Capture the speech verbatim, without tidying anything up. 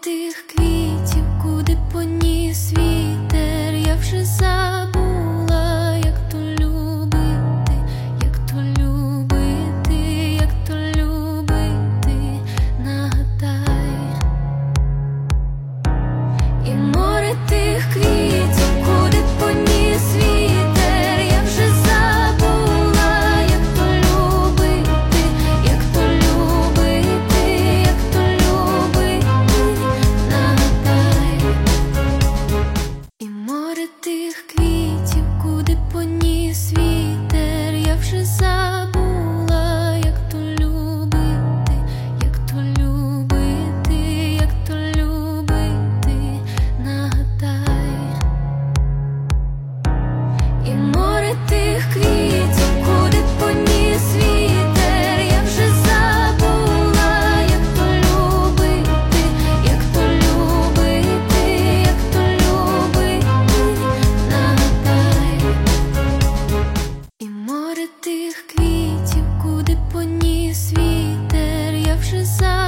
тих квітів, куди поніс вітер, я вже забула, як то любити, як то любити, як то любити, нагадай. І море тих квітів, куди поніс вітер, я вже забула, як то любити, як то любити, як то любити, нагадай. І море тих квітів, куди поніс вітер, я вже забула, як то любити, як то любити, як то любити, нагадай. І море тих квітів, куди поніс вітер, я вже забула, як то любити, як то любити, як то любити, нагадай. І море тих квітів, куди поніс вітер, я вже забула.